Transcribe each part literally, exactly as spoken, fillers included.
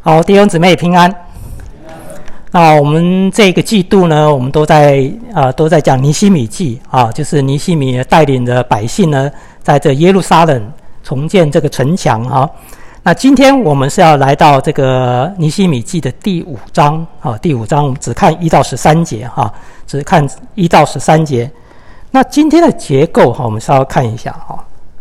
好，弟兄姊妹平安。那我们这个季度呢，我们都在呃都在讲尼希米记啊，就是尼希米带领的百姓呢，在这耶路撒冷重建这个城墙哈。那今天我们是要来到这个尼希米记的第五章啊，第五章我们只看一到十三节哈，只看一到十三节。那今天的结构哈，我们稍微看一下哈。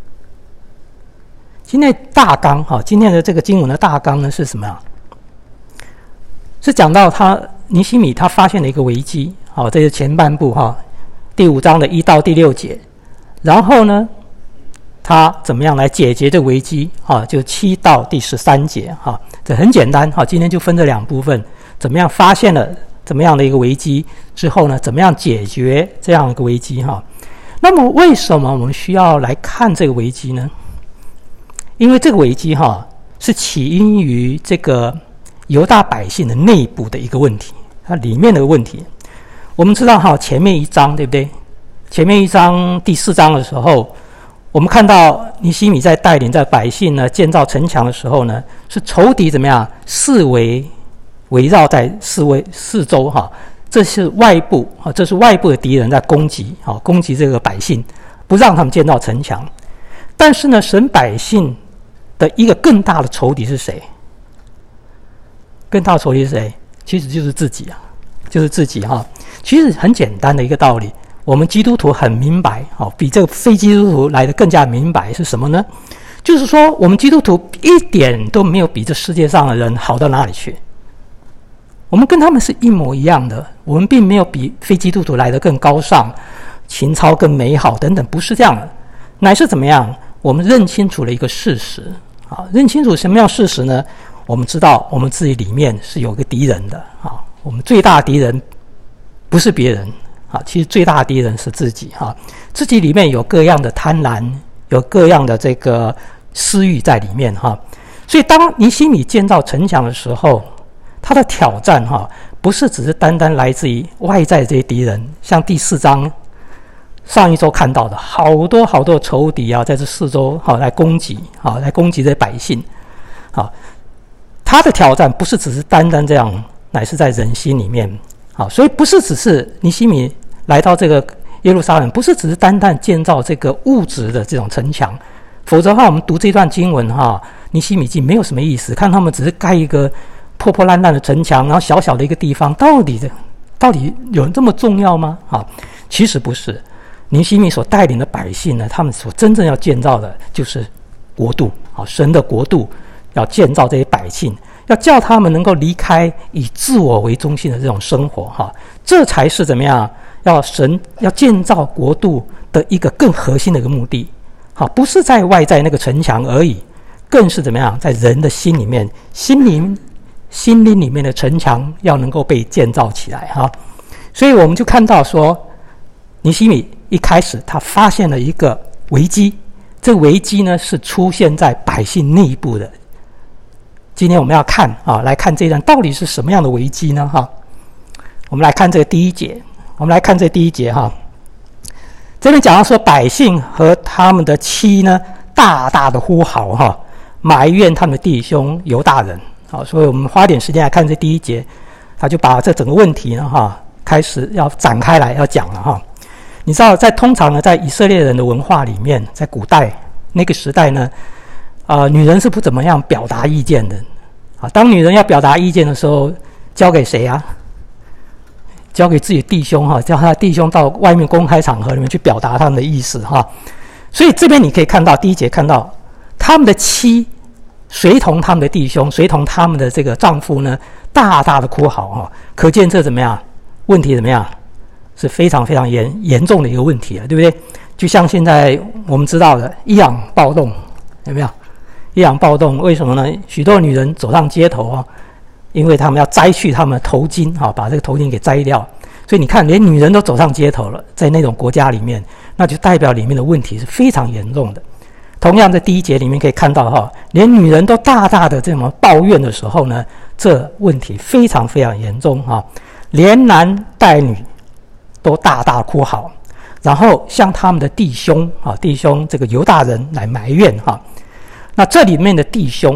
今天的大纲哈，今天的这个经文的大纲呢是什么啊？是讲到他尼希米他发现了一个危机，好，这是前半部哈，第五章的一到第六节。然后呢，他怎么样来解决这危机啊？就七到第十三节哈，这很简单哈。今天就分这两部分，怎么样发现了怎么样的一个危机之后呢，怎么样解决这样一个危机哈？那么为什么我们需要来看这个危机呢？因为这个危机哈是起因于这个犹大百姓的内部的一个问题，它里面的问题。我们知道哈，前面一章对不对？前面一章第四章的时候，我们看到尼希米在带领在百姓呢建造城墙的时候呢，是仇敌怎么样四围围绕在四围四周哈，这是外部啊，这是外部的敌人在攻击啊，攻击这个百姓，不让他们建造城墙。但是呢，神百姓的一个更大的仇敌是谁？更大的仇敌是谁？其实就是自己啊，就是自己哈。其实很简单的一个道理，我们基督徒很明白，哦，比这个非基督徒来的更加明白是什么呢？就是说，我们基督徒一点都没有比这世界上的人好到哪里去。我们跟他们是一模一样的，我们并没有比非基督徒来的更高尚、情操更美好等等，不是这样的，乃是怎么样？我们认清楚了一个事实啊，认清楚什么样事实呢？我们知道我们自己里面是有个敌人的啊，我们最大的敌人不是别人啊，其实最大的敌人是自己啊，自己里面有各样的贪婪，有各样的这个私欲在里面哈。所以当尼希米建造城墙的时候，他的挑战哈，不是只是单单来自于外在这些敌人，像第四章上一周看到的好多好多仇敌啊，在这四周好来攻击，好来攻击这些百姓，好。他的挑战不是只是单单这样，乃是在人心里面。好，所以不是只是尼希米来到这个耶路撒冷，不是只是单单建造这个物质的这种城墙，否则的话，我们读这段经文哈，尼希米记没有什么意思。看他们只是盖一个破破烂烂的城墙，然后小小的一个地方，到底的到底有这么重要吗？好，其实不是。尼希米所带领的百姓呢，他们所真正要建造的就是国度，好，神的国度。要建造这些百姓，要叫他们能够离开以自我为中心的这种生活哈，这才是怎么样？要神要建造国度的一个更核心的一个目的，好，不是在外在那个城墙而已，更是怎么样？在人的心里面，心灵、心灵里面的城墙要能够被建造起来哈。所以我们就看到说，尼希米一开始他发现了一个危机，这危机呢是出现在百姓内部的。今天我们要看啊，来看这一段到底是什么样的危机呢？哈，我们来看这个第一节，我们来看这第一节哈。这边讲到说，百姓和他们的妻呢，大大的呼嚎哈，埋怨他们的弟兄犹大人。好，所以我们花点时间来看这第一节，他就把这整个问题呢哈，开始要展开来要讲了哈。你知道，在通常呢，在以色列人的文化里面，在古代那个时代呢。呃，女人是不怎么样表达意见的啊。当女人要表达意见的时候，交给谁啊？交给自己弟兄哈，叫他的弟兄到外面公开场合里面去表达他们的意思哈。所以这边你可以看到，第一节看到他们的妻随同他们的弟兄，随同他们的这个丈夫呢，大大的哭嚎哈。可见这怎么样？问题怎么样？是非常非常严严重的一个问题了，对不对？就像现在我们知道的伊朗暴动，有没有？伊朗暴动为什么呢？许多女人走上街头啊，因为他们要摘去他们的头巾啊，把这个头巾给摘掉。所以你看，连女人都走上街头了，在那种国家里面，那就代表里面的问题是非常严重的。同样在第一节里面可以看到哈，连女人都大大的这么抱怨的时候呢，这问题非常非常严重哈，连男带女都大大哭嚎，然后向他们的弟兄啊，弟兄这个犹大人来埋怨哈。那这里面的弟兄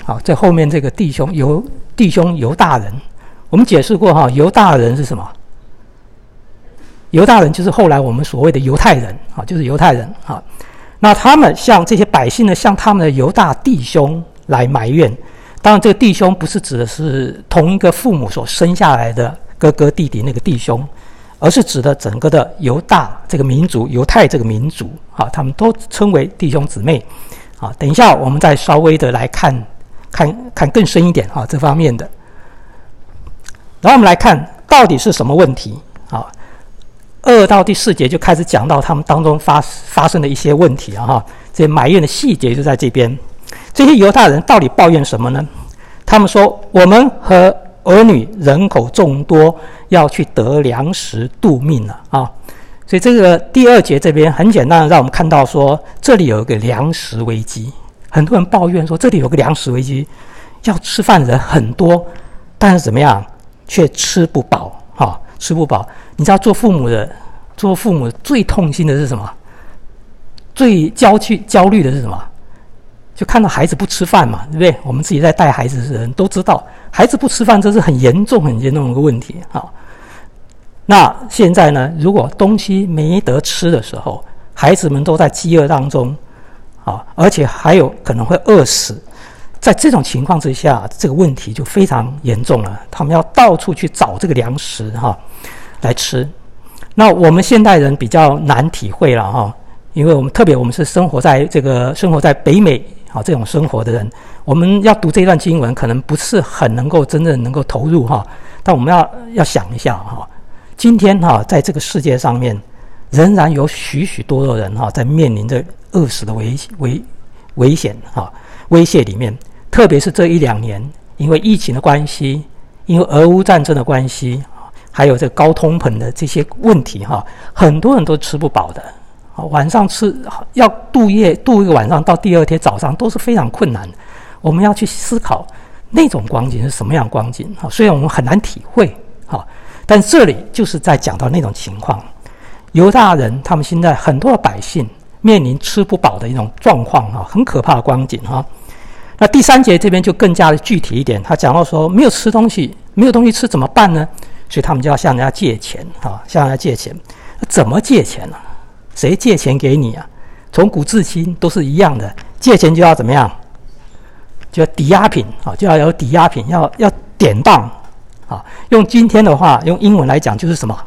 好，在后面这个弟兄犹弟兄犹大人，我们解释过哈，犹大人是什么？犹大人就是后来我们所谓的犹太人啊，就是犹太人啊。那他们向这些百姓呢，向他们的犹大弟兄来埋怨。当然，这个弟兄不是指的是同一个父母所生下来的哥哥弟弟那个弟兄，而是指的整个的犹大这个民族、犹太这个民族啊，他们都称为弟兄姊妹啊。等一下，我们再稍微的来看看看更深一点啊这方面的。然后我们来看到底是什么问题啊？二到第四节就开始讲到他们当中发发生的一些问题啊，哈，这些埋怨的细节就在这边。这些犹大人到底抱怨什么呢？他们说：“我们和儿女人口众多，要去得粮食度命了啊！”所以这个第二节这边很简单的让我们看到说，这里有一个粮食危机。很多人抱怨说，这里有个粮食危机，要吃饭的人很多，但是怎么样，却吃不饱啊，吃不饱。你知道做父母的，做父母最痛心的是什么？最焦虑焦虑的是什么？就看到孩子不吃饭嘛，对不对？我们自己在带孩子的人都知道，孩子不吃饭这是很严重、很严重的一个问题啊。那现在呢，如果东西没得吃的时候，孩子们都在饥饿当中啊，而且还有可能会饿死。在这种情况之下，这个问题就非常严重了。他们要到处去找这个粮食哈、啊、来吃。那我们现代人比较难体会了哈、啊，因为我们特别我们是生活在这个生活在北美啊这种生活的人，我们要读这段经文可能不是很能够真正能够投入哈、啊。但我们要要想一下哈、啊，今天哈、啊、在这个世界上面，仍然有许许多多人哈、啊、在面临着饿死的危危危险哈、啊、威胁里面。特别是这一两年，因为疫情的关系，因为俄乌战争的关系，还有这高通膨的这些问题哈，很多人都吃不饱的。晚上吃要度夜度一个晚上到第二天早上都是非常困难的。我们要去思考那种光景是什么样的光景哈，虽然我们很难体会哈，但这里就是在讲到那种情况。犹大人他们现在很多的百姓面临吃不饱的一种状况哈，很可怕的光景哈。那第三节这边就更加的具体一点，他讲到说没有吃东西，没有东西吃怎么办呢？所以他们就要向人家借钱啊，向人家借钱。怎么借钱呢、啊？谁借钱给你啊？从古至今都是一样的，借钱就要怎么样？就要抵押品啊，就要有抵押品，要要典当啊。用今天的话，用英文来讲就是什么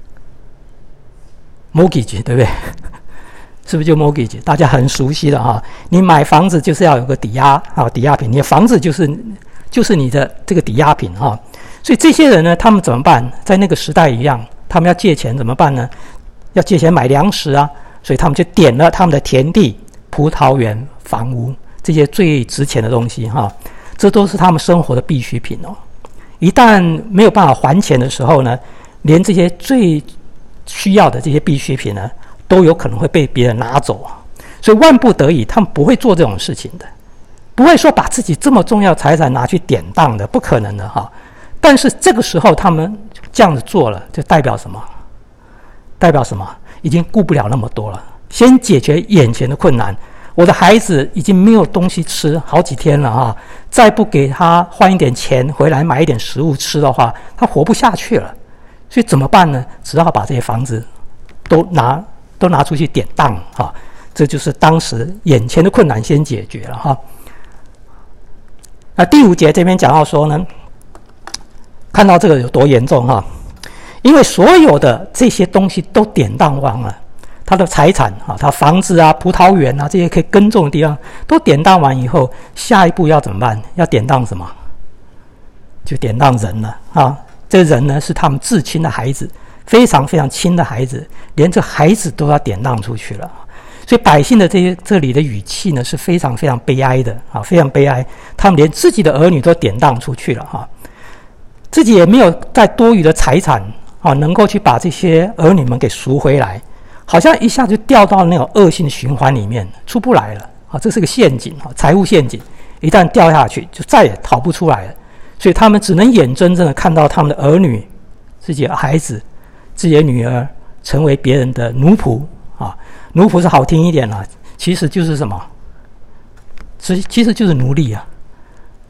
？mortgage， 对不对？是不是就 mortgage？ 大家很熟悉的哈。你买房子就是要有个抵押啊，抵押品。你的房子就是就是你的这个抵押品哈。所以这些人呢，他们怎么办？在那个时代一样，他们要借钱怎么办呢？要借钱买粮食啊，所以他们就点了他们的田地、葡萄园、房屋这些最值钱的东西哈。这都是他们生活的必需品哦。一旦没有办法还钱的时候呢，连这些最需要的这些必需品呢，都有可能会被别人拿走啊，所以万不得已，他们不会做这种事情的，不会说把自己这么重要财产拿去典当的，不可能的哈。但是这个时候他们这样子做了，就代表什么？代表什么？已经顾不了那么多了，先解决眼前的困难。我的孩子已经没有东西吃好几天了哈，再不给他换一点钱回来买一点食物吃的话，他活不下去了。所以怎么办呢？只好把这些房子都拿。都拿出去典当哈，这就是当时眼前的困难先解决了哈。那第五节这边讲到说呢，看到这个有多严重哈，因为所有的这些东西都典当完了，他的财产啊，他房子啊、葡萄园啊这些可以耕种的地方都典当完以后，下一步要怎么办？要典当什么？就典当人了啊。这人呢是他们至亲的孩子。非常非常亲的孩子，连这孩子都要典当出去了，所以百姓的这些这里的语气呢是非常非常悲哀的啊，非常悲哀。他们连自己的儿女都典当出去了哈，自己也没有再多余的财产啊，能够去把这些儿女们给赎回来，好像一下就掉到那种恶性循环里面，出不来了啊，这是个陷阱啊，财务陷阱，一旦掉下去就再也逃不出来了。所以他们只能眼睁睁的看到他们的儿女、自己的孩子。自己的女儿成为别人的奴仆啊，奴仆是好听一点啦，其实就是什么？其其实就是奴隶啊，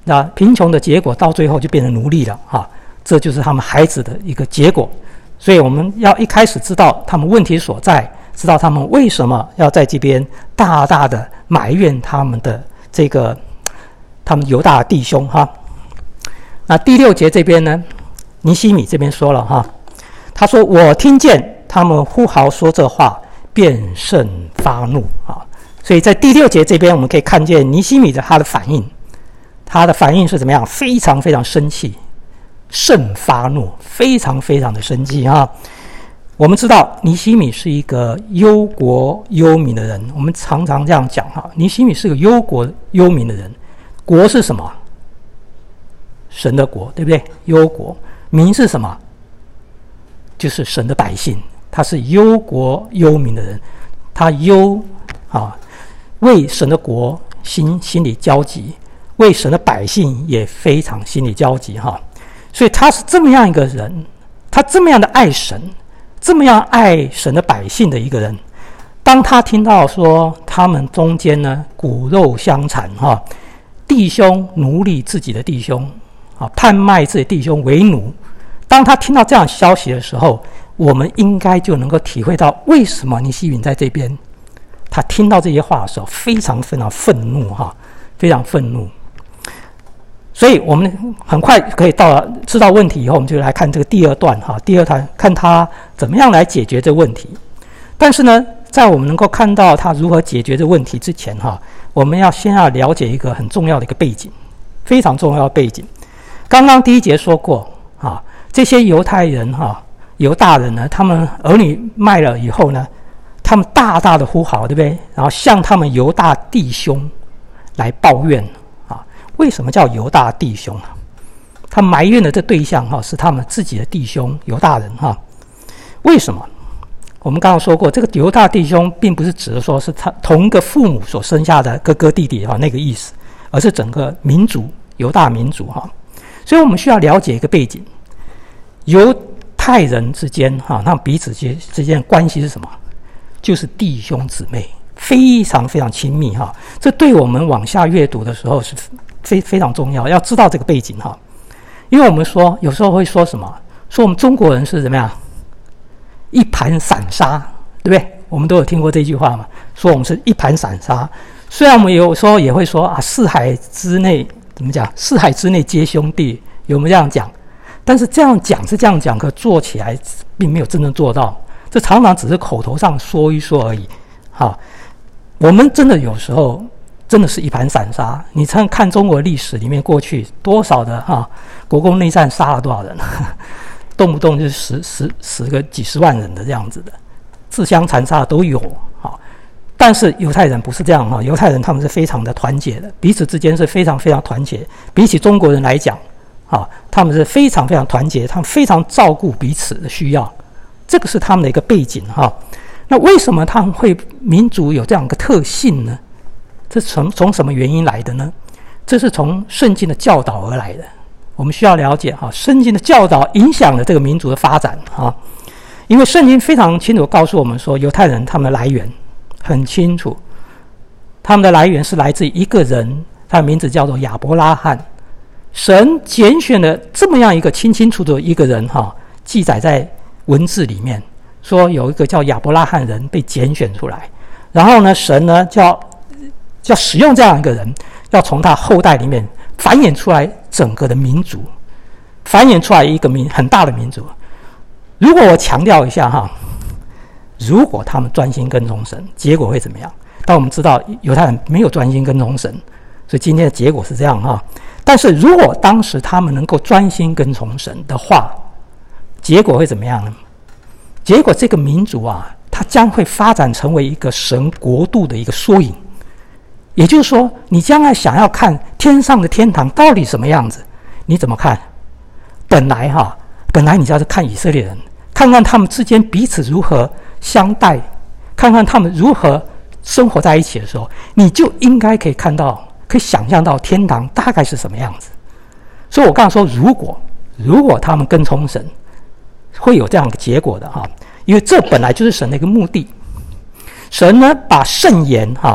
那贫穷的结果到最后就变成奴隶了哈，这就是他们孩子的一个结果。所以我们要一开始知道他们问题所在，知道他们为什么要在这边大大的埋怨他们的这个他们犹大的弟兄哈。那第六节这边呢，尼希米这边说了哈，他说我听见他们呼号说这话，便甚发怒啊。所以在第六节这边我们可以看见尼希米的他的反应，他的反应是怎么样？非常非常生气，甚发怒，非常非常的生气啊。我们知道尼希米是一个忧国忧民的人，我们常常这样讲哈，尼希米是个忧国忧民的人。国是什么？神的国，对不对？忧国。民是什么？就是神的百姓。他是忧国忧民的人，他忧啊，为神的国心心里焦急，为神的百姓也非常心里焦急哈。所以他是这么样一个人，他这么样的爱神，这么样爱神的百姓的一个人。当他听到说他们中间呢骨肉相残哈，弟兄奴隶自己的弟兄啊，贩卖自己弟兄为奴。当他听到这样消息的时候，我们应该就能够体会到为什么尼希米在这边他听到这些话的时候非常非常愤怒哈，非常愤怒。所以我们很快可以到了知道问题以后，我们就来看这个第二段哈，第二段看他怎么样来解决这个问题。但是呢，在我们能够看到他如何解决这个问题之前哈，我们要先要了解一个很重要的一个背景，非常重要的背景。刚刚第一节说过啊，这些犹太人哈，犹大人呢，他们儿女卖了以后呢，他们大大的呼号，对不对？然后向他们犹大弟兄来抱怨啊，为什么叫犹大弟兄啊？他埋怨的这对象哈，是他们自己的弟兄犹大人哈。为什么？我们刚刚说过，这个犹大弟兄并不是指的说是他同一个父母所生下的哥哥弟弟哈那个意思，而是整个民族犹大民族哈。所以我们需要了解一个背景，犹太人之间哈，他们彼此之间的关系是什么？就是弟兄姊妹，非常非常亲密哈。这对我们往下阅读的时候是非非常重要，要知道这个背景哈。因为我们说有时候会说什么？说我们中国人是怎么样？一盘散沙，对不对？我们都有听过这句话嘛，说我们是一盘散沙。虽然我们有时候也会说啊，四海之内怎么讲？四海之内皆兄弟，有没有这样讲？但是这样讲是这样讲，可做起来并没有真正做到。这常常只是口头上说一说而已。好，我们真的有时候真的是一盘散沙。你看看中国历史里面过去多少的哈、啊、国共内战杀了多少人？动不动就是十十十个几十万人的这样子的，自相残杀的都有啊。但是犹太人不是这样哈，犹太人他们是非常的团结的，彼此之间是非常非常团结。比起中国人来讲，啊，他们是非常非常团结，他们非常照顾彼此的需要，这个是他们的一个背景哈。那为什么他们会民族有这样一个特性呢？这从从什么原因来的呢？这是从圣经的教导而来的。我们需要了解哈，圣经的教导影响了这个民族的发展哈。因为圣经非常清楚告诉我们说，犹太人他们的来源很清楚，他们的来源是来自一个人，他的名字叫做亚伯拉罕。神拣选了这么样一个清清楚楚的一个人哈，记载在文字里面，说有一个叫亚伯拉罕人被拣选出来，然后呢，神呢就要就要使用这样一个人，要从他后代里面繁衍出来整个的民族，繁衍出来一个民很大的民族。如果我强调一下哈，如果他们专心跟从神，结果会怎么样？但我们知道犹太人没有专心跟从神，所以今天的结果是这样哈。但是如果当时他们能够专心跟从神的话，结果会怎么样呢？结果这个民族啊，它将会发展成为一个神国度的一个缩影。也就是说，你将来想要看天上的天堂到底什么样子，你怎么看？本来哈，本来你就要看以色列人，看看他们之间彼此如何相待，看看他们如何生活在一起的时候，你就应该可以看到，可以想象到天堂大概是什么样子。所以我刚才说，如果如果他们跟从神，会有这样的结果的哈，因为这本来就是神的一个目的。神呢，把圣言哈，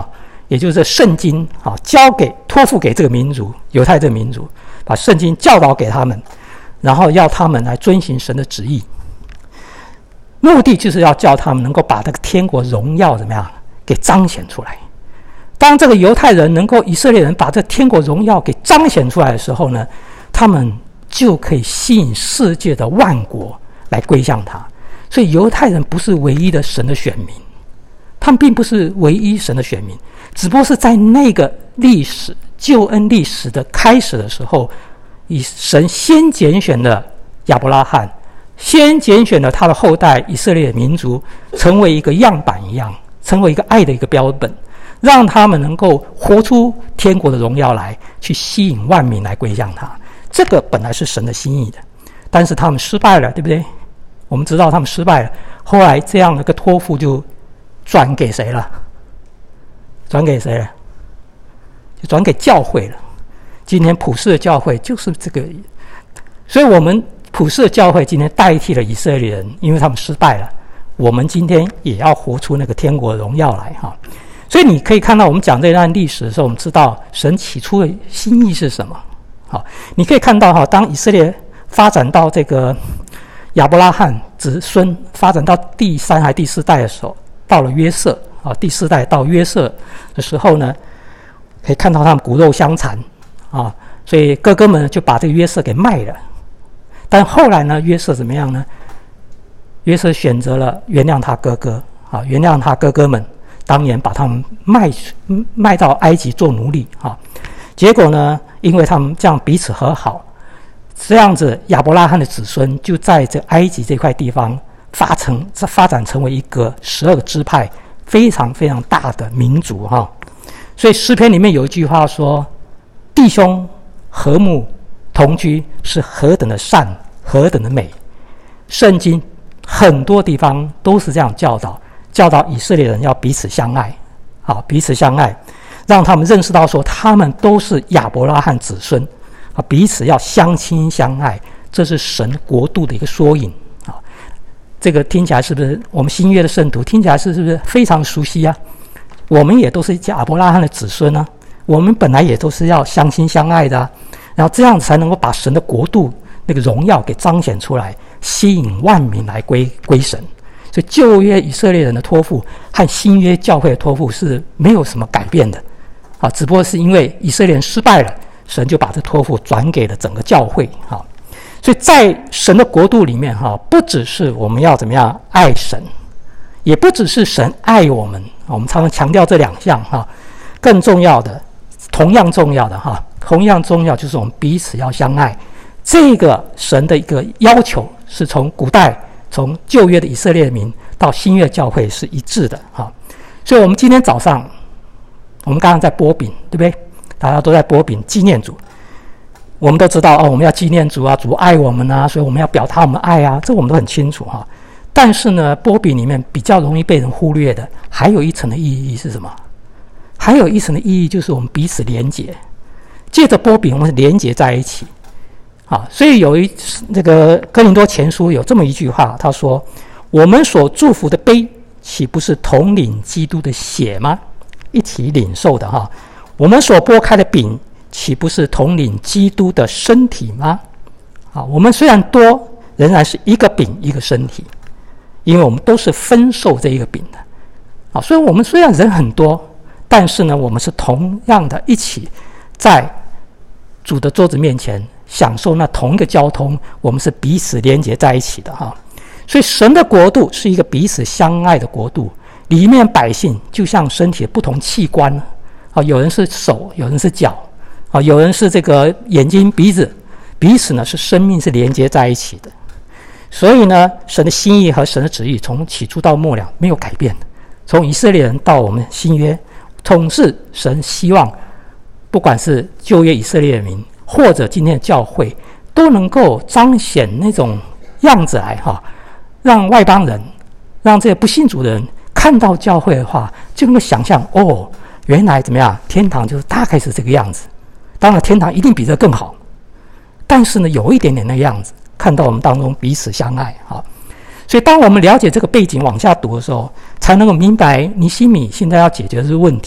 也就是圣经啊，交给托付给这个民族，犹太这个民族，把圣经教导给他们，然后要他们来遵行神的旨意，目的就是要叫他们能够把这个天国荣耀怎么样给彰显出来。当这个犹太人能够以色列人把这天国荣耀给彰显出来的时候呢，他们就可以吸引世界的万国来归向他。所以犹太人不是唯一的神的选民，他们并不是唯一神的选民，只不过是在那个历史救恩历史的开始的时候，以神先拣选了亚伯拉罕，先拣选了他的后代以色列民族，成为一个样板一样，成为一个爱的一个标本，让他们能够活出天国的荣耀来，去吸引万民来归向他。这个本来是神的心意的，但是他们失败了，对不对？我们知道他们失败了，后来这样的一个托付就转给谁了？转给谁了？就转给教会了。今天普世的教会就是这个，所以我们普世的教会今天代替了以色列人，因为他们失败了，我们今天也要活出那个天国的荣耀来哈。所以你可以看到，我们讲这段历史的时候，我们知道神起初的心意是什么。好，你可以看到哈，当以色列发展到这个亚伯拉罕子孙发展到第三还第四代的时候，到了约瑟啊，第四代到约瑟的时候呢，可以看到他们骨肉相残啊，所以哥哥们就把这个约瑟给卖了。但后来呢，约瑟怎么样呢？约瑟选择了原谅他哥哥啊，原谅他哥哥们当年把他们卖卖到埃及做奴隶啊。结果呢，因为他们这样彼此和好，这样子亚伯拉罕的子孙就在这埃及这块地方发成发展成为一个十二个支派，非常非常大的民族哈。所以诗篇里面有一句话说：弟兄和睦同居是何等的善，何等的美。圣经很多地方都是这样教导，教导以色列人要彼此相爱，好，彼此相爱，让他们认识到说他们都是亚伯拉罕子孙啊，彼此要相亲相爱，这是神国度的一个缩影啊。这个听起来是不是我们新约的圣徒听起来是不是非常熟悉啊？我们也都是亚伯拉罕的子孙啊，我们本来也都是要相亲相爱的啊，然后这样才能够把神的国度那个荣耀给彰显出来，吸引万民来归归神。所以旧约以色列人的托付和新约教会的托付是没有什么改变的啊，只不过是因为以色列人失败了，神就把这托付转给了整个教会哈。所以在神的国度里面哈，不只是我们要怎么样爱神，也不只是神爱我们，我们常常强调这两项哈。更重要的，同样重要的哈，同样重要就是我们彼此要相爱。这个神的一个要求是从古代从旧约的以色列民到新约教会是一致的哈。所以我们今天早上我们刚刚在擘饼，对不对？大家都在擘饼纪念主。我们都知道哦，我们要纪念主啊，主爱我们啊，所以我们要表达我们爱啊，这我们都很清楚哈。但是呢，擘饼里面比较容易被人忽略的，还有一层的意义是什么？还有一层的意义就是我们彼此连结，借着擘饼我们连结在一起。好，所以有一这个哥林多前书有这么一句话，他说：我们所祝福的杯，岂不是同领基督的血吗？一起领受的哈。我们所擘开的饼，岂不是同领基督的身体吗？啊，我们虽然多，仍然是一个饼一个身体，因为我们都是分受这一个饼的。啊，所以我们虽然人很多，但是呢，我们是同样的一起在主的桌子面前享受那同一个交通，我们是彼此连结在一起的哈。所以神的国度是一个彼此相爱的国度，里面百姓就像身体的不同器官啊，有人是手，有人是脚啊，有人是这个眼睛、鼻子，彼此呢是生命是连接在一起的。所以呢，神的心意和神的旨意从起初到末了没有改变，从以色列人到我们新约，总是神希望不管是旧约以色列民或者今天的教会，都能够彰显那种样子来哈，让外邦人，让这些不信主的人看到教会的话，就能够想象哦，原来怎么样，天堂就是大概是这个样子。当然天堂一定比这更好，但是呢有一点点那个样子，看到我们当中彼此相爱哈。所以当我们了解这个背景往下读的时候，才能够明白尼希米现在要解决的这个问题呢，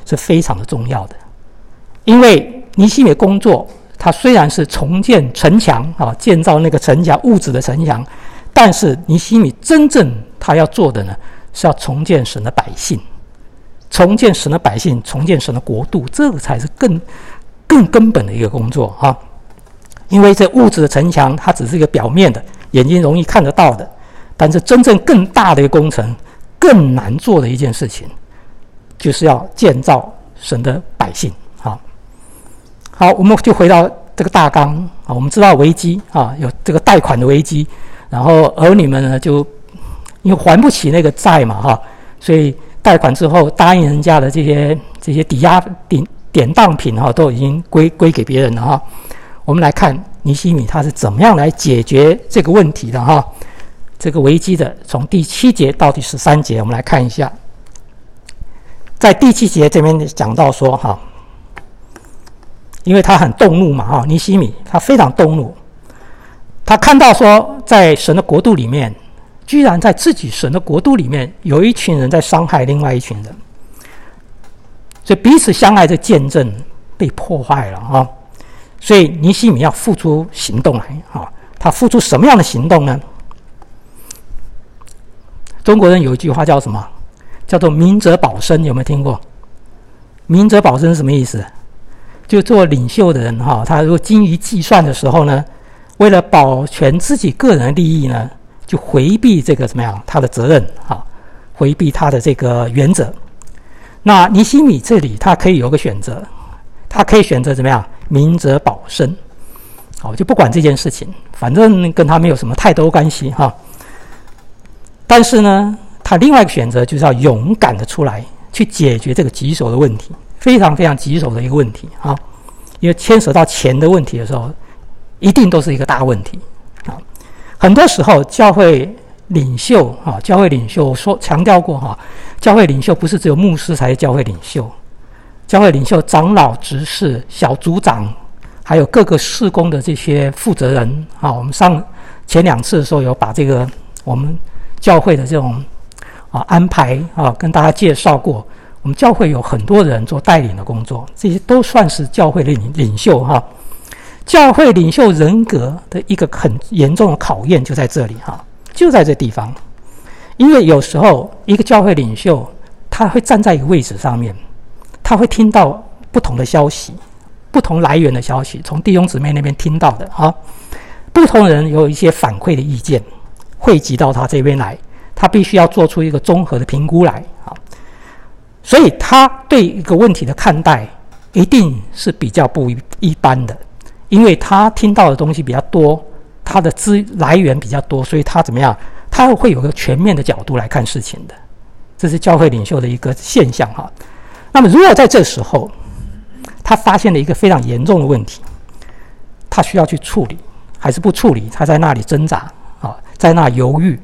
是非常的重要的。因为尼希米的工作，他虽然是重建城墙啊，建造那个城墙，物质的城墙，但是尼希米真正他要做的呢，是要重建神的百姓，重建神的百姓，重建神的国度，这个才是更更根本的一个工作啊。因为这物质的城墙，它只是一个表面的，眼睛容易看得到的，但是真正更大的一个工程，更难做的一件事情，就是要建造神的百姓。好，好，我们就回到这个大纲啊。我们知道危机啊，有这个贷款的危机，然后儿女们呢就因为还不起那个债嘛哈，所以贷款之后答应人家的这些这些抵押典典当品哈，都已经归归给别人了哈。我们来看尼希米他是怎么样来解决这个问题的哈，这个危机的，从第七节到第十三节，我们来看一下。在第七节这边讲到说哈，因为他很动怒嘛哈，尼希米他非常动怒，他看到说在神的国度里面，居然在自己神的国度里面有一群人在伤害另外一群人，所以彼此相爱的见证被破坏了啊。所以尼希米要付出行动来啊，他付出什么样的行动呢？中国人有一句话叫什么？叫做明哲保身，有没有听过？明哲保身是什么意思？就做领袖的人哈，他如果精于计算的时候呢，为了保全自己个人的利益呢，就回避这个怎么样他的责任啊，回避他的这个原则。那尼希米这里他可以有个选择，他可以选择怎么样？明哲保身，好，就不管这件事情，反正跟他没有什么太多关系哈。但是呢，他另外一个选择就是要勇敢的出来去解决这个棘手的问题，非常非常棘手的一个问题啊。因为牵涉到钱的问题的时候，一定都是一个大问题啊。很多时候，教会领袖啊，教会领袖说强调过哈，教会领袖不是只有牧师才是教会领袖。教会领袖、长老、执事、小组长，还有各个事工的这些负责人啊，我们上前两次的时候有把这个我们教会的这种啊安排啊跟大家介绍过。我们教会有很多人做带领的工作，这些都算是教会的领领袖哈。教会领袖人格的一个很严重的考验就在这里哈，就在这地方。因为有时候一个教会领袖他会站在一个位置上面。他会听到不同的消息，不同来源的消息，从弟兄姊妹那边听到的啊，不同人有一些反馈的意见，汇集到他这边来，他必须要做出一个综合的评估来啊。所以他对一个问题的看待，一定是比较不一般的，因为他听到的东西比较多，他的资来源比较多，所以他怎么样？他会有个全面的角度来看事情的，这是教会领袖的一个现象哈。那么，如果在这时候，他发现了一个非常严重的问题，他需要去处理，还是不处理？他在那里挣扎啊，在那犹豫。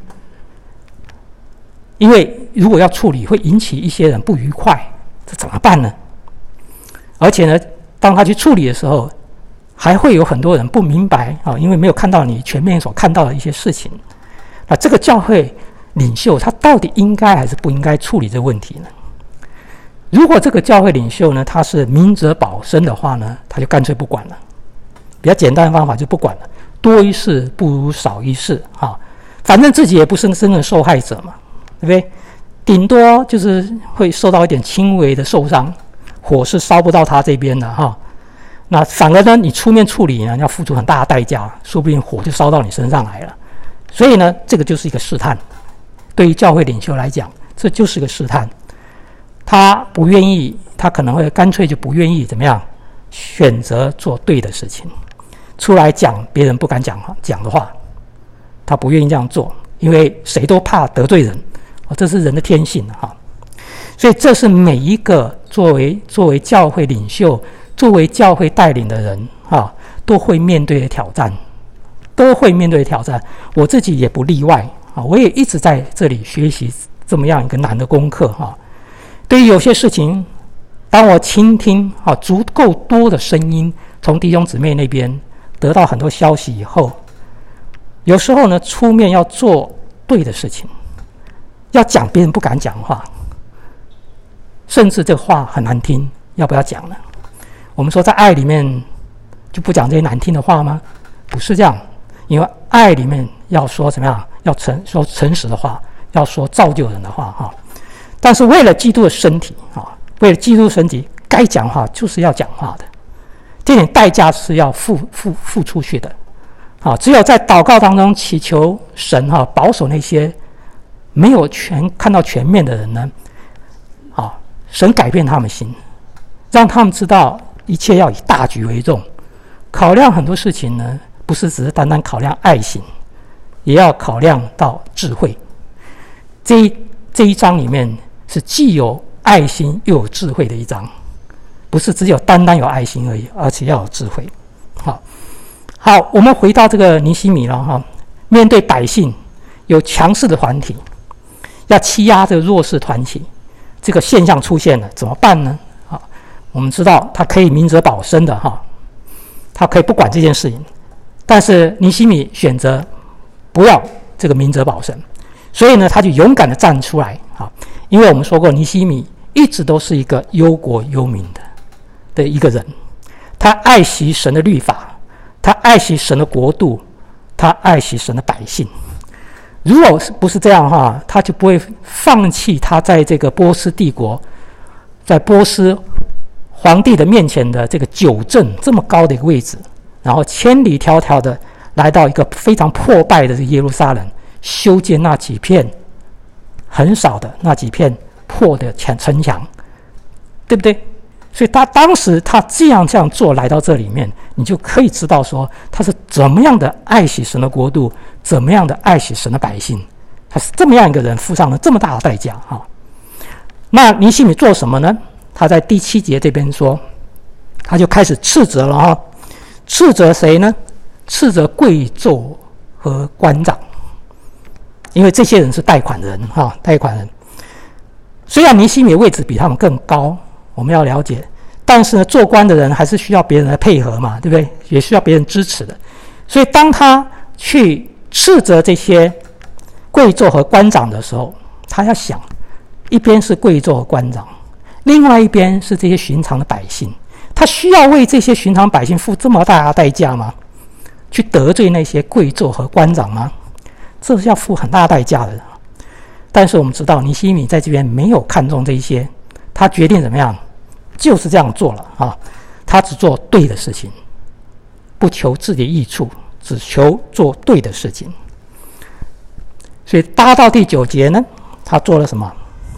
因为如果要处理，会引起一些人不愉快，这怎么办呢？而且呢，当他去处理的时候，还会有很多人不明白啊，因为没有看到你全面所看到的一些事情。那这个教会领袖，他到底应该还是不应该处理这个问题呢？如果这个教会领袖呢，他是明哲保身的话呢，他就干脆不管了。比较简单的方法就不管了，多一事不如少一事啊。反正自己也不是真正受害者嘛，对不对？顶多就是会受到一点轻微的受伤，火是烧不到他这边的哈。那反而呢，你出面处理呢，要付出很大的代价，说不定火就烧到你身上来了。所以呢，这个就是一个试探。对于教会领袖来讲，这就是个试探。他不愿意，他可能会干脆就不愿意怎么样，选择做对的事情，出来讲别人不敢讲讲的话，他不愿意这样做，因为谁都怕得罪人，这是人的天性哈。所以这是每一个作为作为教会领袖、作为教会带领的人啊，都会面对的挑战，都会面对的挑战。我自己也不例外啊，我也一直在这里学习这么样一个难的功课哈。对于有些事情，当我倾听啊足够多的声音，从弟兄姊妹那边得到很多消息以后，有时候呢出面要做对的事情，要讲别人不敢讲话， 甚至这话很难听，要不要讲呢？我们说在爱里面就不讲这些难听的话吗？不是这样，因为爱里面要说怎么样？要诚说诚实的话，要说造就人的话哈。但是为了基督的身体啊，为了基督的身体，该讲话就是要讲话的，这点代价是要付付付出去的。啊，只有在祷告当中祈求神哈、啊、保守那些没有全看到全面的人呢，啊，神改变他们心，让他们知道一切要以大局为重，考量很多事情呢，不是只是单单考量爱心，也要考量到智慧。这一这一章里面是既有爱心又有智慧的一章，不是只有单单有爱心而已，而且要有智慧。好。好，我们回到这个尼希米了哈。面对百姓有强势的团体，要欺压这个弱势团体，这个现象出现了，怎么办呢？啊，我们知道他可以明哲保身的哈，他可以不管这件事情，但是尼希米选择不要这个明哲保身，所以呢，他就勇敢的站出来啊。因为我们说过，尼希米一直都是一个忧国忧民的的一个人，他爱惜神的律法。他爱惜神的国度，他爱惜神的百姓。如果不是这样的话，他就不会放弃他在这个波斯帝国，在波斯皇帝的面前的这个九正这么高的一个位置，然后千里迢迢的来到一个非常破败的耶路撒冷，修建那几片很少的那几片破的城墙，对不对？所以他当时他这样这样做来到这里面，你就可以知道说他是怎么样的爱惜神的国度，怎么样的爱惜神的百姓，他是这么样一个人，付上了这么大的代价哈。那尼希米做什么呢？他在第七节这边说，他就开始斥责了哈。斥责谁呢？斥责贵胄和官长，因为这些人是贷款人哈，贷款人。虽然尼希米位置比他们更高，我们要了解，但是呢，做官的人还是需要别人的配合嘛，对不对？也需要别人支持的。所以当他去斥责这些贵胄和官长的时候，他要想，一边是贵胄和官长，另外一边是这些寻常的百姓，他需要为这些寻常百姓付这么大的代价吗？去得罪那些贵胄和官长吗？这是要付很大代价的。但是我们知道，尼希米在这边没有看重这一些，他决定怎么样？就是这样做了啊！他只做对的事情，不求自己的益处，只求做对的事情。所以搭到第九节呢，他做了什么？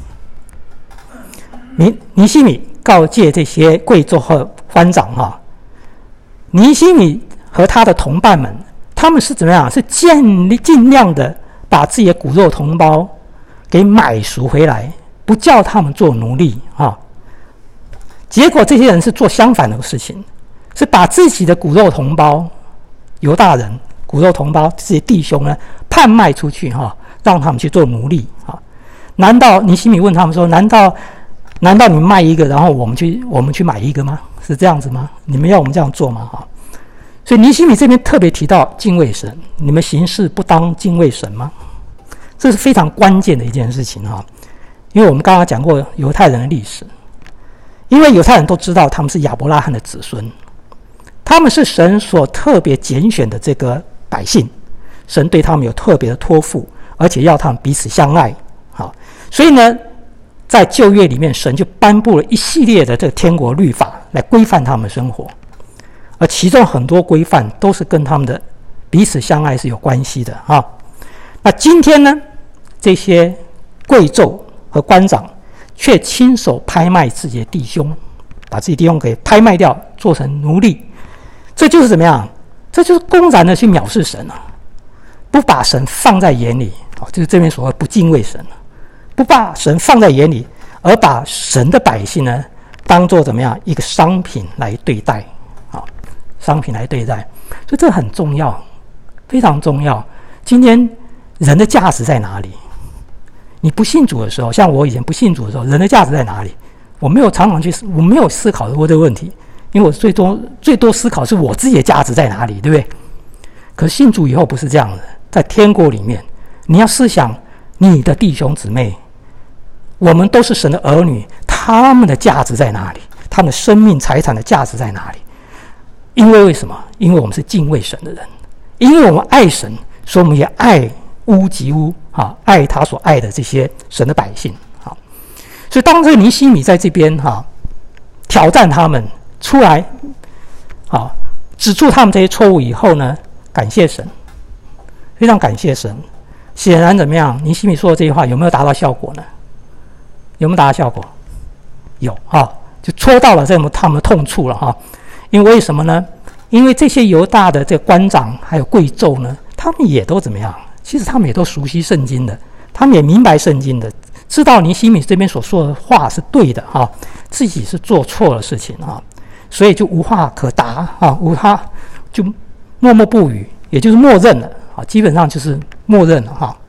尼尼希米告诫这些贵胄和官长哈、啊，尼希米和他的同伴们，他们是怎么样？是尽尽量的把自己的骨肉同胞给买赎回来，不叫他们做奴隶啊。结果这些人是做相反的事情，是把自己的骨肉同胞犹大人骨肉同胞这些弟兄呢叛卖出去哈、啊，让他们去做奴隶啊。难道尼希米问他们说，难道难道你卖一个，然后我们去我们去买一个吗？是这样子吗？你们要我们这样做吗？哈，所以尼希米这边特别提到敬畏神，你们行事不当敬畏神吗？这是非常关键的一件事情哈，因为我们刚刚讲过犹太人的历史。因为犹太人都知道他们是亚伯拉罕的子孙，他们是神所特别拣选的这个百姓，神对他们有特别的托付，而且要他们彼此相爱。好，所以呢，在旧约里面，神就颁布了一系列的这个天国律法来规范他们的生活，而其中很多规范都是跟他们的彼此相爱是有关系的啊。那今天呢，这些贵胄和官长却亲手拍卖自己的弟兄，把自己弟兄给拍卖掉，做成奴隶。这就是怎么样？这就是公然的去藐视神啊！不把神放在眼里，哦，就是这边所谓不敬畏神，不把神放在眼里，而把神的百姓呢，当作怎么样一个商品来对待啊？商品来对待，所以这很重要，非常重要。今天人的价值在哪里？你不信主的时候，像我以前不信主的时候，人的价值在哪里？我没有常常去，我没有思考过这个问题，因为我最多最多思考是我自己的价值在哪里，对不对？可是信主以后不是这样的，在天国里面，你要思想你的弟兄姊妹，我们都是神的儿女，他他们的价值在哪里？他们的生命财产的价值在哪里？因为为什么？因为我们是敬畏神的人，因为我们爱神，所以我们也爱乌及乌啊，爱他所爱的这些神的百姓啊。所以当这个尼希米在这边哈、啊、挑战他们出来，啊，指出他们这些错误以后呢，感谢神，非常感谢神。显然怎么样？尼希米说的这句话有没有达到效果呢？有没有达到效果？有啊，就戳到了这么他们的痛处了哈、啊。因为为什么呢？因为这些犹大的这个官长还有贵胄呢，他们也都怎么样？其实他们也都熟悉圣经的，他们也明白圣经的，知道尼希米这边所说的话是对的哈、啊，自己是做错了事情啊，所以就无话可答啊，无他就默默不语，也就是默认了啊，基本上就是默认了哈、啊。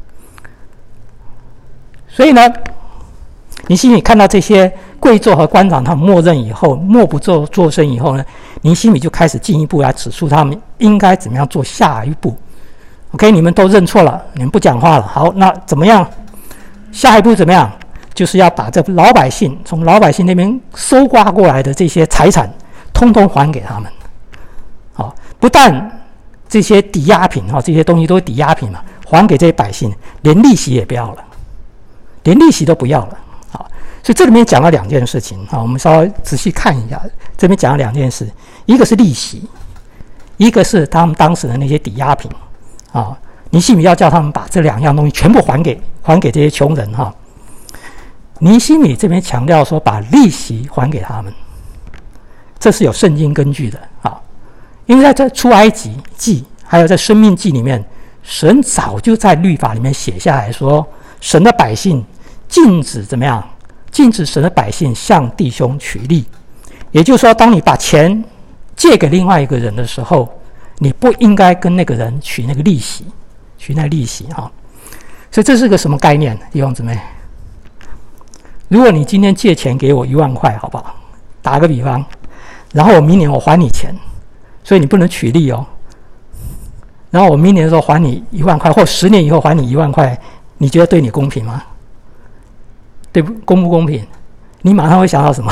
所以呢，尼希米看到这些贵胄和官长他们默认以后，默不作作声以后呢，尼希米就开始进一步来指出他们应该怎么样做下一步。OK， 你们都认错了，你们不讲话了，好，那怎么样？下一步怎么样？就是要把这老百姓从老百姓那边搜刮过来的这些财产，通通还给他们。好，不但这些抵押品哈，这些东西都是抵押品嘛，还给这些百姓，连利息也不要了，连利息都不要了。好，所以这里面讲了两件事情啊，我们稍微仔细看一下，这边讲了两件事，一个是利息，一个是他们当时的那些抵押品。啊，尼希米要叫他们把这两样东西全部还给还给这些穷人哈、啊。尼希米这边强调说，把利息还给他们，这是有圣经根据的啊。因为在这出埃及记还有在申命记里面，神早就在律法里面写下来说，神的百姓禁止怎么样？禁止神的百姓向弟兄取利。也就是说，当你把钱借给另外一个人的时候，你不应该跟那个人取那个利息，取那利息哈、啊。所以这是个什么概念？弟兄姊妹，如果你今天借钱给我一万块，好不好？打个比方，然后我明年我还你钱，所以你不能取利哦。然后我明年的时候还你一万块，或十年以后还你一万块，你觉得对你公平吗？对不？公不公平？你马上会想到什么？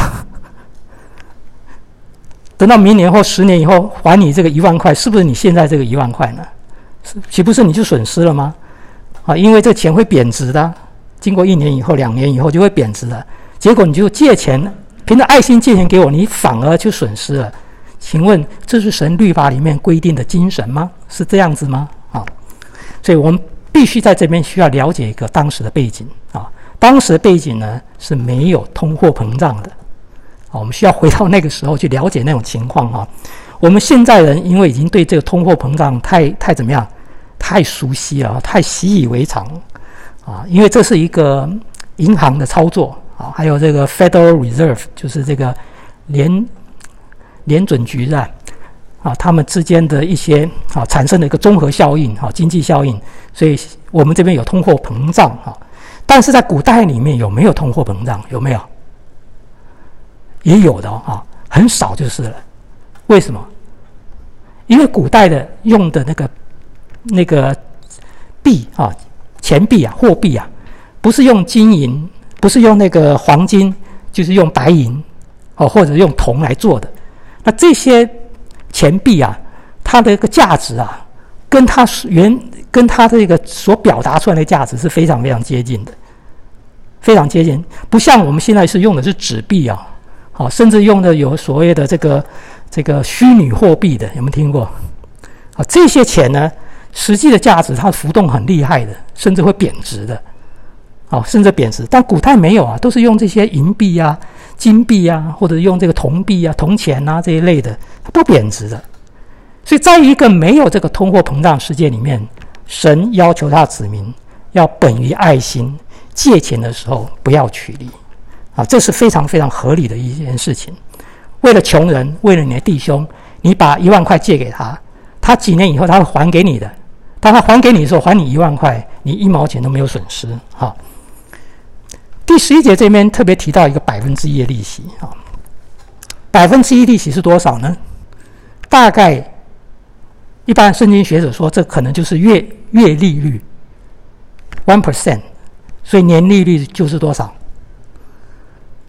等到明年或十年以后还你这个一万块，是不是你现在这个一万块呢？岂不是你就损失了吗？啊，因为这钱会贬值的，经过一年以后、两年以后就会贬值的。结果你就借钱，凭着爱心借钱给我，你反而就损失了。请问这是神律法里面规定的精神吗？是这样子吗？啊，所以我们必须在这边需要了解一个当时的背景啊。当时的背景呢是没有通货膨胀的。我们需要回到那个时候去了解那种情况哈。我们现在人因为已经对这个通货膨胀太太怎么样，太熟悉了，太习以为常啊。因为这是一个银行的操作啊，还有这个 Federal Reserve 就是这个联联准局的啊，他们之间的一些啊产生的一个综合效应啊，经济效应。所以我们这边有通货膨胀啊，但是在古代里面有没有通货膨胀？有没有？也有的啊，很少就是了。为什么？因为古代的用的那个那个币啊，钱币啊，货币啊，不是用金银，不是用那个黄金，就是用白银哦，或者用铜来做的。那这些钱币啊，它的一个价值啊，跟它原跟它这个所表达出来的价值是非常非常接近的，非常接近。不像我们现在是用的是纸币啊。好，甚至用的有所谓的这个这个虚拟货币的，有没有听过？啊，这些钱呢，实际的价值它浮动很厉害的，甚至会贬值的，啊，甚至贬值。但古代没有啊，都是用这些银币啊、金币啊，或者用这个铜币啊、铜钱啊这一类的，不贬值的。所以在一个没有这个通货膨胀世界里面，神要求他的子民要本于爱心，借钱的时候不要取利。啊，这是非常非常合理的一件事情。为了穷人，为了你的弟兄，你把一万块借给他，他几年以后他会还给你的。当他还给你的时候，还你一万块，你一毛钱都没有损失。哈、啊，第十一节这边特别提到一个百分之一的利息啊，百分之一利息是多少呢？大概一般圣经学者说，这可能就是月月利率 one percent， 所以年利率就是多少？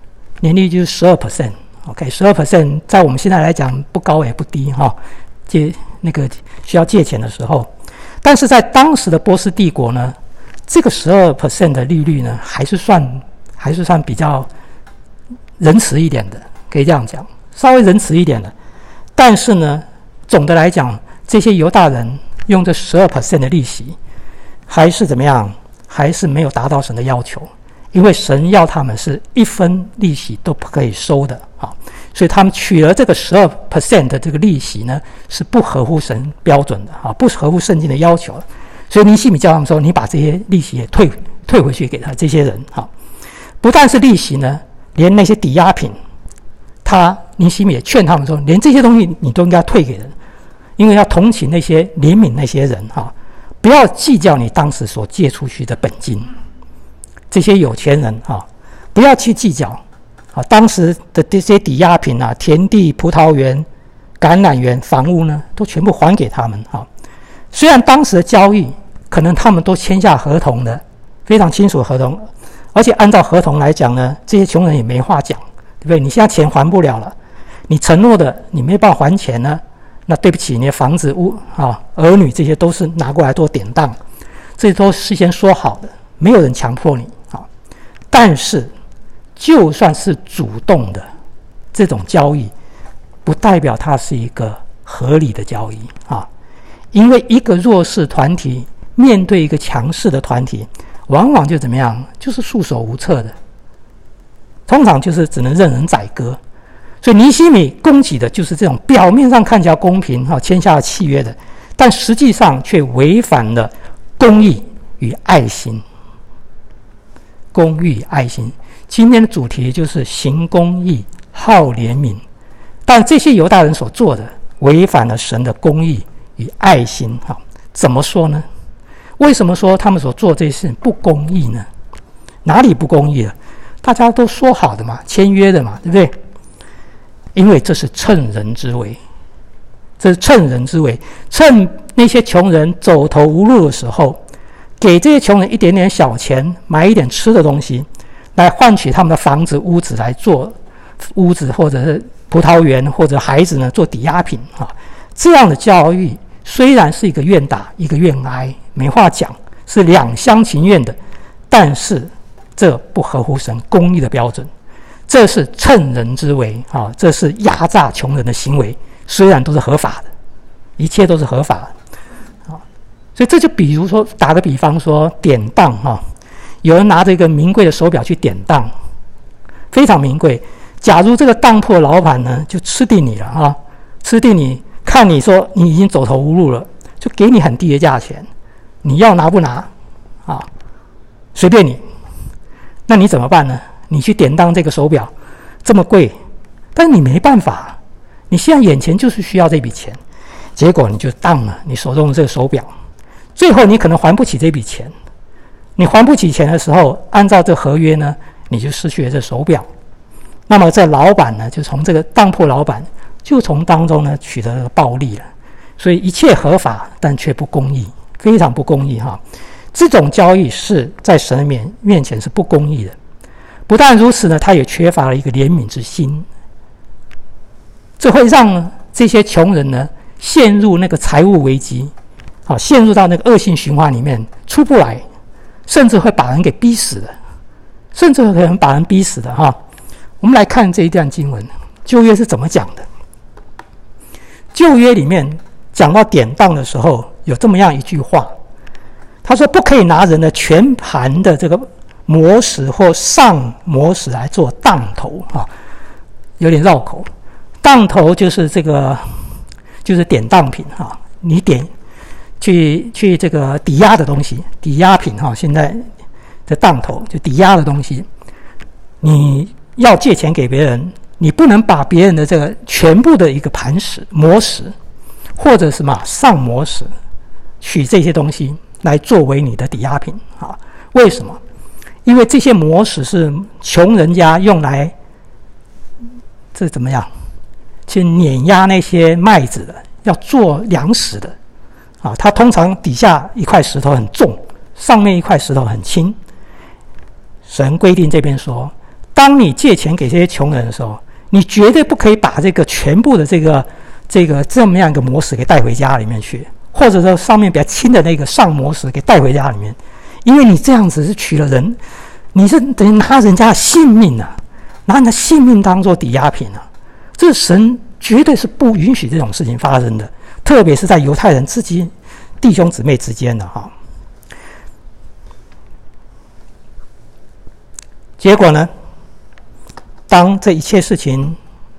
年利率是 百分之十二 OK， 十二 percent 在我们现在来讲不高也不低哈，借那个需要借钱的时候，但是在当时的波斯帝国呢，这个 百分之十二 的利率呢，还是算还是算比较仁慈一点的，可以这样讲，稍微仁慈一点的。但是呢，总的来讲，这些犹大人用这 百分之十二 的利息，还是怎么样？还是没有达到神的要求，因为神要他们是一分利息都不可以收的啊，所以他们取了这个 百分之十二 的这个利息呢，是不合乎神标准的啊，不合乎圣经的要求。所以尼希米叫他们说：“你把这些利息也退退回去给他这些人啊，不但是利息呢，连那些抵押品，他尼希米也劝他们说，连这些东西你都应该退给人，因为要同情那些怜悯那些人哈。”不要计较你当时所借出去的本金，这些有钱人啊，不要去计较啊，当时的这些抵押品啊，田地、葡萄园、橄榄园、房屋呢，都全部还给他们啊。虽然当时的交易可能他们都签下合同的，非常清楚的合同，而且按照合同来讲呢，这些穷人也没话讲，对不对？你现在钱还不了了，你承诺的你没办法还钱呢。那对不起，你的房子、屋啊、儿女这些都是拿过来做典当，这都事先说好的，没有人强迫你啊。但是，就算是主动的这种交易，不代表它是一个合理的交易啊。因为一个弱势团体面对一个强势的团体，往往就怎么样，就是束手无策的，通常就是只能任人宰割。所以尼希米供给的就是这种表面上看起来公平哈，签下了契约的，但实际上却违反了公义与爱心。公义与爱心，今天的主题就是行公义、好怜悯。但这些犹大人所做的，违反了神的公义与爱心哈。怎么说呢？为什么说他们所做这些事不公义呢？哪里不公义了？大家都说好的嘛，签约的嘛，对不对？因为这是趁人之危，这是趁人之危，趁那些穷人走投无路的时候，给这些穷人一点点小钱，买一点吃的东西，来换取他们的房子、屋子来做屋子，或者是葡萄园，或者孩子呢做抵押品啊。这样的教育虽然是一个愿打一个愿挨，没话讲，是两厢情愿的，但是这不合乎神公义的标准。这是趁人之危啊！这是压榨穷人的行为，虽然都是合法的，一切都是合法的啊！所以这就比如说，打个比方说，典当哈，有人拿着一个名贵的手表去典当，非常名贵。假如这个当铺老板呢，就吃定你了啊，吃定你，看你说你已经走投无路了，就给你很低的价钱，你要拿不拿啊？随便你，那你怎么办呢？你去典当这个手表这么贵，但是你没办法，你现在眼前就是需要这笔钱，结果你就当了你手中的这个手表，最后你可能还不起这笔钱，你还不起钱的时候，按照这合约呢，你就失去了这手表。那么这老板呢，就从这个当铺老板就从当中呢取得了暴利了，所以一切合法，但却不公义，非常不公义哈。这种交易是在神的面面前是不公义的。不但如此呢，他也缺乏了一个怜悯之心，这会让这些穷人呢陷入那个财务危机，好，陷入到那个恶性循环里面出不来，甚至会把人给逼死的，甚至可能把人逼死的哈。我们来看这一段经文，旧约是怎么讲的？旧约里面讲到典当的时候，有这么样一句话，他说不可以拿人的全盘的这个磨石或上磨石来做当头啊，有点绕口。当头就是这个，就是典当品哈，你点去去这个抵押的东西，抵押品哈，现在的当头就抵押的东西，你要借钱给别人，你不能把别人的这个全部的一个磐石、磨石，或者什么上磨石，取这些东西来作为你的抵押品啊？为什么？因为这些磨石是穷人家用来，这怎么样？去碾压那些麦子的，要做粮食的啊。它通常底下一块石头很重，上面一块石头很轻。神规定这边说， 当你借钱给这些穷人的时候，你绝对不可以把这个全部的这个这个这么样一个魔石给带回家里面去，或者说上面比较轻的那个上魔石给带回家里面，因为你这样子是取了人，你是等于拿人家的性命啊，拿人家性命当做抵押品啊，这神绝对是不允许这种事情发生的，特别是在犹太人自己弟兄姊妹之间的哈。结果呢，当这一切事情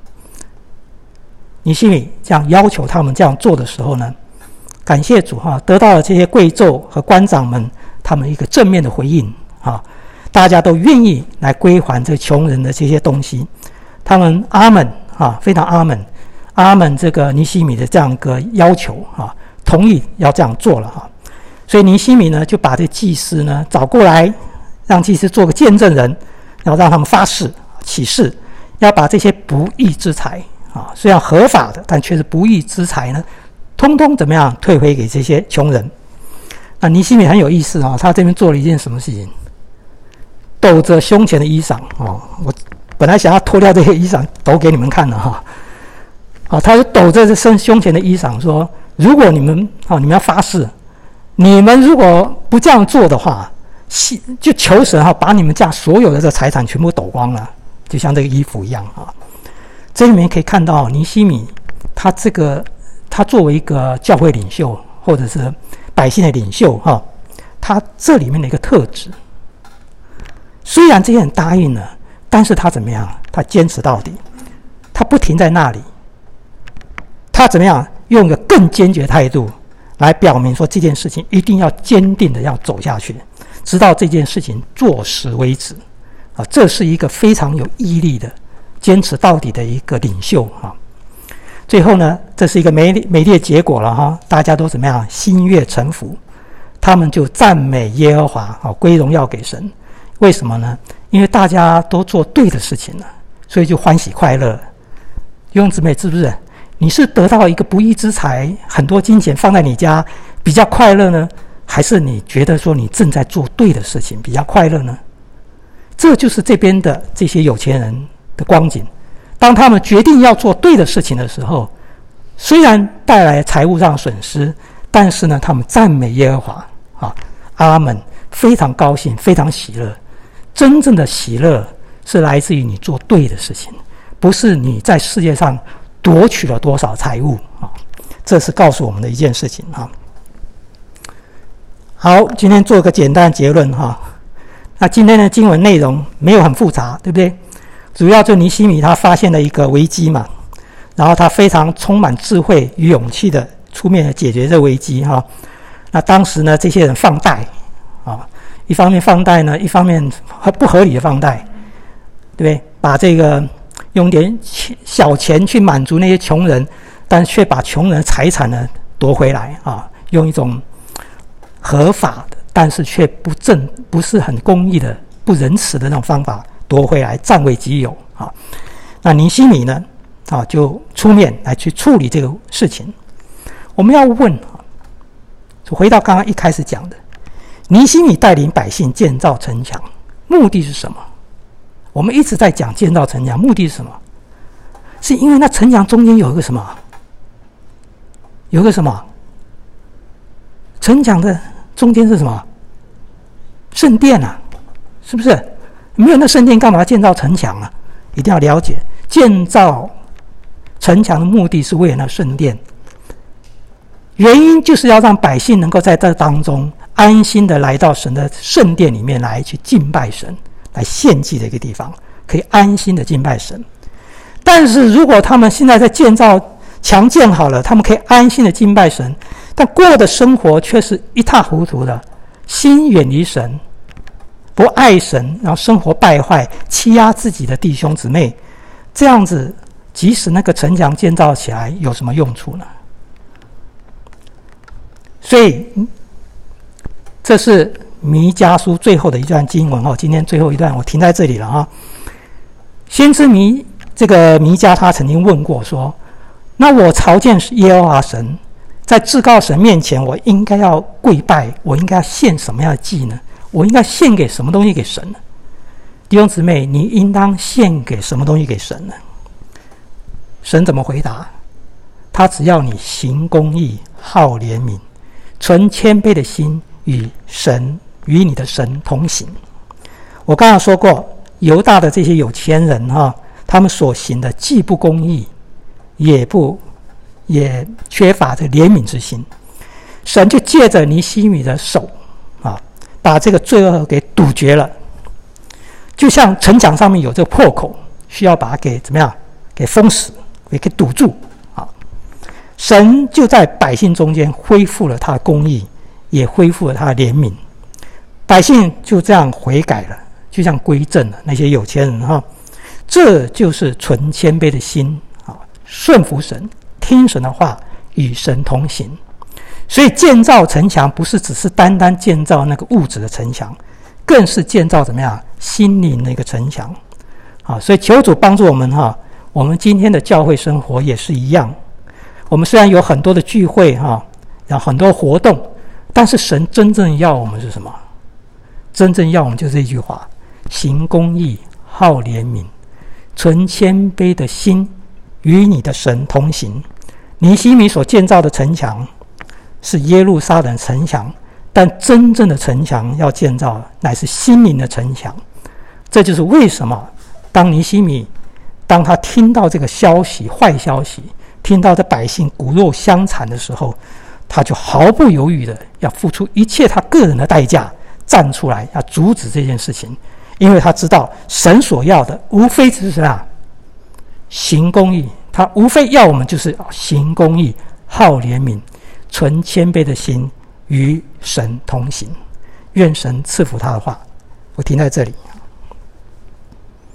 尼希米这样要求他们这样做的时候呢，感谢主哈，得到了这些贵胄和官长们他们一个正面的回应啊，大家都愿意来归还这穷人的这些东西，他们阿门啊，非常阿门阿门这个尼希米的这样一个要求啊，同意要这样做了哈。所以尼希米呢就把这祭司呢找过来，让祭司做个见证人，然后让他们发誓起誓，要把这些不义之财啊，虽然合法的，但却是不义之财呢，通通怎么样退回给这些穷人。那尼希米很有意思啊，他这边做了一件什么事情？抖着胸前的衣裳哦，我本来想要脱掉这些衣裳抖给你们看的哈。啊，他就抖着这身胸前的衣裳说：“如果你们啊，你们要发誓，你们如果不这样做的话，就求神哈，把你们家所有的这财产全部抖光了，就像这个衣服一样啊。”这里面可以看到尼希米他这个他作为一个教会领袖或者是百姓的领袖哈，他这里面的一个特质。虽然这些人答应了，但是他怎么样？他坚持到底，他不停在那里。他怎么样？用一个更坚决的态度来表明说这件事情一定要坚定的要走下去，直到这件事情做实为止啊！这是一个非常有毅力的、坚持到底的一个领袖啊！最后呢，这是一个美丽美丽的结果了哈！大家都怎么样？心悦诚服，他们就赞美耶和华啊，归荣耀给神。为什么呢？因为大家都做对的事情了，所以就欢喜快乐。弟兄姊妹，是不是？你是得到一个不义之财，很多金钱放在你家比较快乐呢，还是你觉得说你正在做对的事情比较快乐呢？这就是这边的这些有钱人的光景。当他们决定要做对的事情的时候，虽然带来财务上的损失，但是呢，他们赞美耶和华啊，阿们，非常高兴，非常喜乐。真正的喜乐是来自于你做对的事情，不是你在世界上夺取了多少财物啊！这是告诉我们的一件事情啊。好，今天做个简单的结论哈。那今天的经文内容没有很复杂，对不对？主要就尼希米他发现了一个危机嘛，然后他非常充满智慧与勇气的出面解决这个危机哈。那当时呢，这些人放贷啊，一方面放贷呢，一方面不合理的放贷，对不对？把这个用点小钱去满足那些穷人，但却把穷人的财产呢夺回来啊，用一种合法的，但是却不正、不是很公义的、不仁慈的那种方法夺回来，占为己有啊。那尼希米呢啊，就出面来去处理这个事情。我们要问啊，回到刚刚一开始讲的，尼希米带领百姓建造城墙，目的是什么？我们一直在讲建造城墙，目的是什么？是因为那城墙中间有一个什么？有一个什么？城墙的中间是什么？圣殿啊，是不是？没有那圣殿，干嘛建造城墙啊？一定要了解，建造城墙的目的是为了那圣殿，原因就是要让百姓能够在这当中安心的来到神的圣殿里面来去敬拜神。来献祭的一个地方，可以安心的敬拜神。但是如果他们现在在建造墙建好了，他们可以安心的敬拜神，但过的生活却是一塌糊涂的，心远离神，不爱神，然后生活败坏，欺压自己的弟兄姊妹，这样子即使那个城墙建造起来有什么用处呢？所以这是弥迦书最后的一段经文，今天最后一段我停在这里了啊。先知弥这个弥迦他曾经问过说，那我朝见耶和华神，在至高神面前，我应该要跪拜，我应该要献什么样的祭呢？我应该献给什么东西给神呢？ 弟兄姊妹，你应当献给什么东西给神呢？神怎么回答？他只要你行公义，好怜悯，存谦卑的心，与神与你的神同行。我刚刚说过，犹大的这些有钱人哈、啊，他们所行的既不公义，也不也缺乏这怜悯之心。神就借着尼希米的手啊，把这个罪恶给堵绝了。就像城墙上面有这个破口，需要把它给怎么样？给封死，给给堵住啊！神就在百姓中间恢复了他的公义，也恢复了他的怜悯。百姓就这样悔改了，就像归正了。那些有钱人哈，这就是存谦卑的心啊，顺服神，听神的话，与神同行。所以建造城墙不是只是单单建造那个物质的城墙，更是建造怎么样心灵的一个城墙啊！所以求主帮助我们哈，我们今天的教会生活也是一样。我们虽然有很多的聚会哈，然后很多活动，但是神真正要我们是什么？真正要我们就是这句话：行公义，好怜悯，存谦卑的心，与你的神同行。尼希米所建造的城墙是耶路撒冷城墙，但真正的城墙要建造乃是心灵的城墙。这就是为什么当尼希米当他听到这个消息坏消息，听到这百姓骨肉相残的时候，他就毫不犹豫的要付出一切他个人的代价，站出来要阻止这件事情。因为他知道神所要的无非只是啊行公义，他无非要我们就是行公义，好怜悯，存谦卑的心，与神同行。愿神赐福他的话。我停在这里。